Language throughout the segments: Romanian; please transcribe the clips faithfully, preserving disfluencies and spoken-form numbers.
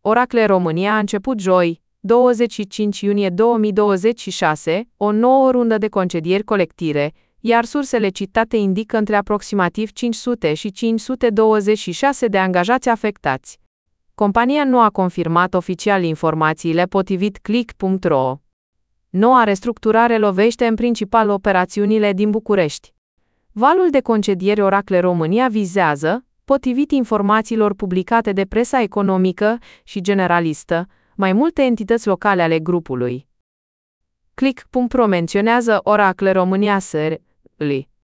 Oracle România a început joi, douăzeci și cinci iunie două mii douăzeci și șase, o nouă rundă de concedieri colective, iar sursele citate indică între aproximativ cinci sute și cinci sute douăzeci și șase de angajați afectați. Compania nu a confirmat oficial informațiile potrivit click punct ro. Noua restructurare lovește în principal operațiunile din București. Valul de concedieri Oracle România vizează, potrivit informațiilor publicate de presa economică și generalistă, mai multe entități locale ale grupului. click punct ro menționează Oracle România S R L.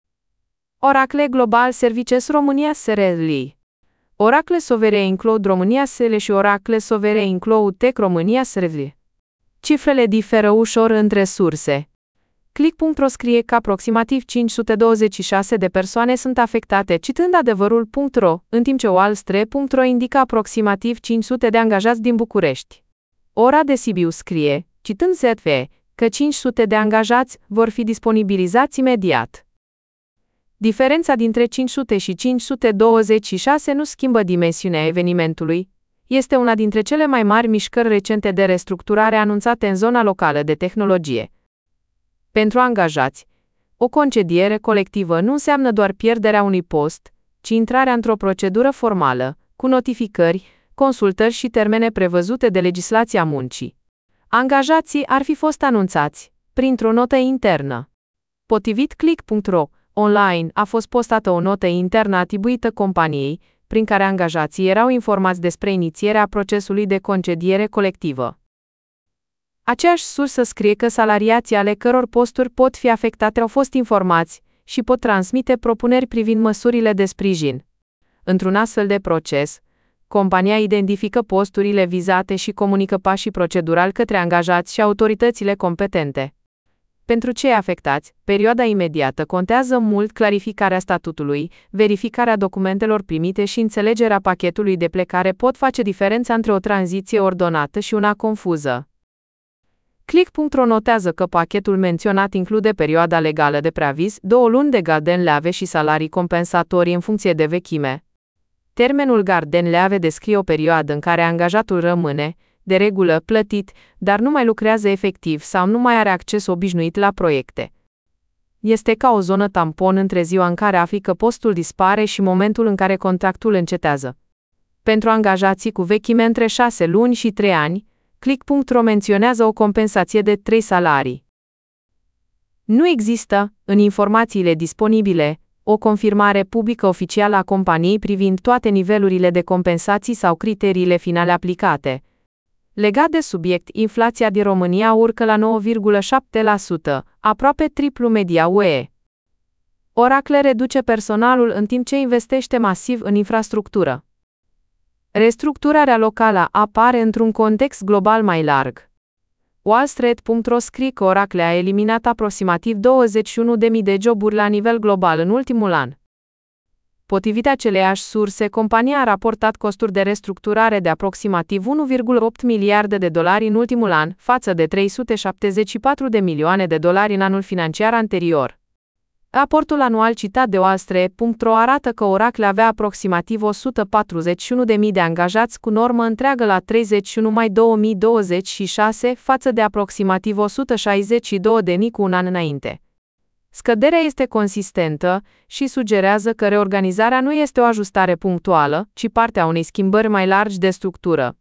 Oracle Global Services România S R L. Oracle Sovereign Cloud România S L și Oracle Sovereign Cloud Tech România S R L. Cifrele diferă ușor între surse. click punct ro scrie că aproximativ cinci sute douăzeci și șase de persoane sunt afectate, citând adevărul punct ro, în timp ce wallstre punct ro indică aproximativ cinci sute de angajați din București. Ora de Sibiu scrie, citând Z V, că cinci sute de angajați vor fi disponibilizați imediat. Diferența dintre cinci sute și cinci sute douăzeci și șase nu schimbă dimensiunea evenimentului. Este una dintre cele mai mari mișcări recente de restructurare anunțate în zona locală de tehnologie. Pentru angajați, o concediere colectivă nu înseamnă doar pierderea unui post, ci intrarea într-o procedură formală, cu notificări, consultări și termene prevăzute de legislația muncii. Angajații ar fi fost anunțați printr-o notă internă. Potrivit click punct ro, online a fost postată o notă internă atribuită companiei, prin care angajații erau informați despre inițierea procesului de concediere colectivă. Aceeași sursă scrie că salariații ale căror posturi pot fi afectate au fost informați și pot transmite propuneri privind măsurile de sprijin. Într-un astfel de proces, compania identifică posturile vizate și comunică pașii procedurali către angajați și autoritățile competente. Pentru cei afectați, perioada imediată contează mult clarificarea statutului, verificarea documentelor primite și înțelegerea pachetului de plecare pot face diferența între o tranziție ordonată și una confuză. click punct ro notează că pachetul menționat include perioada legală de preaviz, două luni de garden leave și salarii compensatorii în funcție de vechime. Termenul garden leave descrie o perioadă în care angajatul rămâne, de regulă, plătit, dar nu mai lucrează efectiv sau nu mai are acces obișnuit la proiecte. Este ca o zonă tampon între ziua în care afli că postul dispare și momentul în care contractul încetează. Pentru angajații cu vechime între șase luni și trei ani, click punct ro menționează o compensație de trei salarii. Nu există, în informațiile disponibile, o confirmare publică oficială a companiei privind toate nivelurile de compensații sau criteriile finale aplicate. Legat de subiect, inflația din România urcă la nouă virgulă șapte la sută, aproape triplu media U E. Oracle reduce personalul în timp ce investește masiv în infrastructură. Restructurarea locală apare într-un context global mai larg. wallstreet punct ro scrie că Oracle a eliminat aproximativ douăzeci și unu de mii de joburi la nivel global în ultimul an. Potrivit aceleiași surse, compania a raportat costuri de restructurare de aproximativ unu virgulă opt miliarde de dolari în ultimul an, față de trei sute șaptezeci și patru de milioane de dolari în anul financiar anterior. Raportul anual citat de wallstreet punct ro arată că Oracle avea aproximativ o sută patruzeci și unu de mii de angajați cu normă întreagă la treizeci și unu mai două mii douăzeci și șase, față de aproximativ o sută șaizeci și două de mii cu un an înainte. Scăderea este consistentă și sugerează că reorganizarea nu este o ajustare punctuală, ci partea unei schimbări mai largi de structură.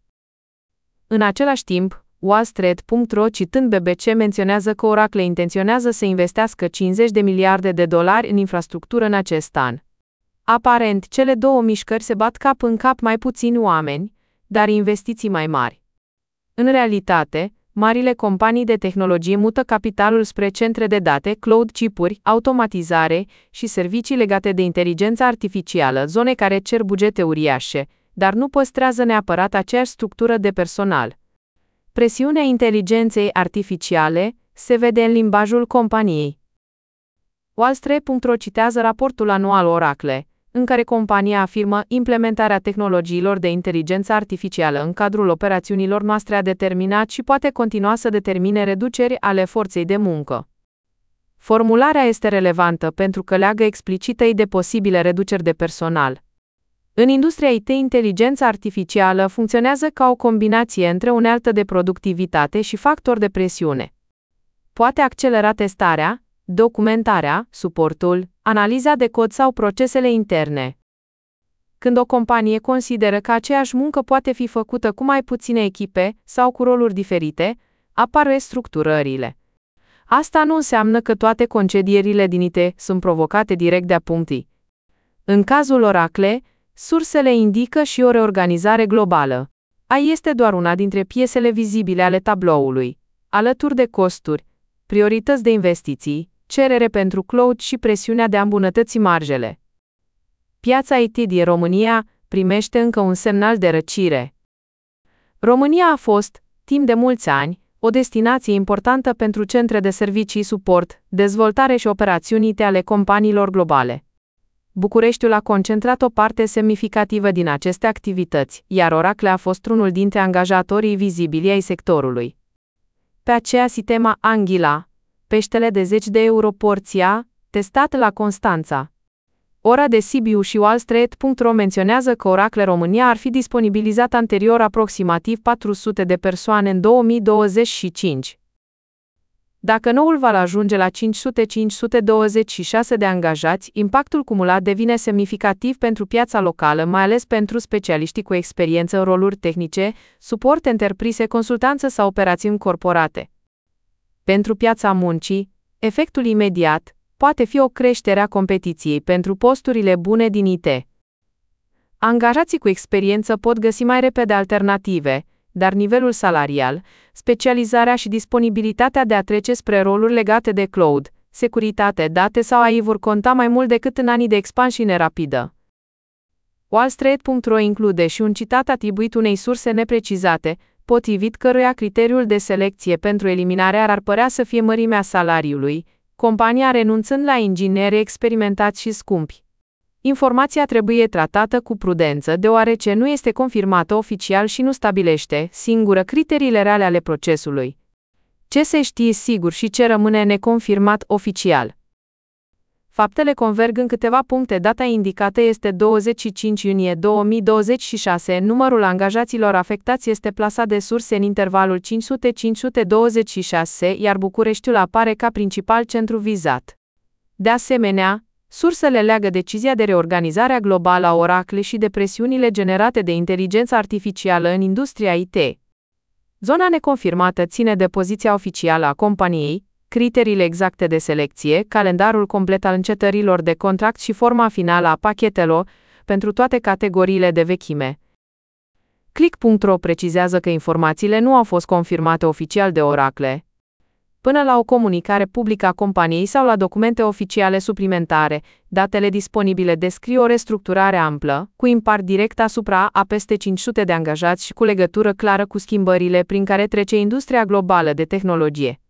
În același timp, wallstreet punct ro, citând B B C, menționează că Oracle intenționează să investească cincizeci de miliarde de dolari în infrastructură în acest an. Aparent, cele două mișcări se bat cap în cap mai puțini oameni, dar investiții mai mari. În realitate, marile companii de tehnologie mută capitalul spre centre de date, cloud, chipuri, automatizare și servicii legate de inteligența artificială, zone care cer bugete uriașe, dar nu păstrează neapărat aceeași structură de personal. Presiunea inteligenței artificiale se vede în limbajul companiei. wallstreet punct ro citează raportul anual Oracle, în care compania afirmă implementarea tehnologiilor de inteligență artificială în cadrul operațiunilor noastre a determinat și poate continua să determine reduceri ale forței de muncă. Formularea este relevantă pentru că leagă explicită de posibile reduceri de personal. În industria I T, inteligența artificială funcționează ca o combinație între unealtă de productivitate și factor de presiune. Poate accelera testarea, documentarea, suportul, analiza de cod sau procesele interne. Când o companie consideră că aceeași muncă poate fi făcută cu mai puține echipe sau cu roluri diferite, apar restructurările. Asta nu înseamnă că toate concedierile din I T sunt provocate direct de-a punctii. În cazul Oracle, sursele indică și o reorganizare globală. A I este doar una dintre piesele vizibile ale tabloului, alături de costuri, priorități de investiții, cerere pentru cloud și presiunea de a îmbunătăți marjele. Piața I T din România primește încă un semnal de răcire. România a fost, timp de mulți ani, o destinație importantă pentru centre de servicii suport, dezvoltare și operațiuni I T ale companiilor globale. Bucureștiul a concentrat o parte semnificativă din aceste activități, iar Oracle a fost unul dintre angajatorii vizibili ai sectorului. Pe aceea sistema Anghila, peștele de zeci de euro porția, testat la Constanța. Ora de Sibiu și Wall Street punct ro menționează că Oracle România ar fi disponibilizat anterior aproximativ patru sute de persoane în două mii douăzeci și cinci. Dacă noul va ajunge la cinci sute - cinci sute douăzeci și șase de angajați, impactul cumulat devine semnificativ pentru piața locală, mai ales pentru specialiștii cu experiență în roluri tehnice, suport enterprise, consultanță sau operațiuni corporate. Pentru piața muncii, efectul imediat poate fi o creștere a competiției pentru posturile bune din I T. Angajații cu experiență pot găsi mai repede alternative, dar nivelul salarial, specializarea și disponibilitatea de a trece spre roluri legate de cloud, securitate, date sau A I vor conta mai mult decât în anii de expansiune rapidă. Wall Street punct ro include și un citat atribuit unei surse neprecizate, potrivit căruia criteriul de selecție pentru eliminare ar părea să fie mărimea salariului, compania renunțând la ingineri experimentați și scumpi. Informația trebuie tratată cu prudență deoarece nu este confirmată oficial și nu stabilește, singură, criteriile reale ale procesului. Ce se știe sigur și ce rămâne neconfirmat oficial. Faptele converg în câteva puncte. Data indicată este douăzeci și cinci iunie două mii douăzeci și șase. Numărul angajaților afectați este plasat de surse în intervalul cinci sute - cinci sute douăzeci și șase, iar Bucureștiul apare ca principal centru vizat. De asemenea, sursele leagă decizia de reorganizare globală a Oracle și de presiunile generate de inteligența artificială în industria I T. Zona neconfirmată ține de poziția oficială a companiei, criteriile exacte de selecție, calendarul complet al încetărilor de contract și forma finală a pachetelor pentru toate categoriile de vechime. Click punct ro precizează că informațiile nu au fost confirmate oficial de Oracle. Până la o comunicare publică a companiei sau la documente oficiale suplimentare, datele disponibile descriu o restructurare amplă, cu impact direct asupra a peste cinci sute de angajați și cu legătură clară cu schimbările prin care trece industria globală de tehnologie.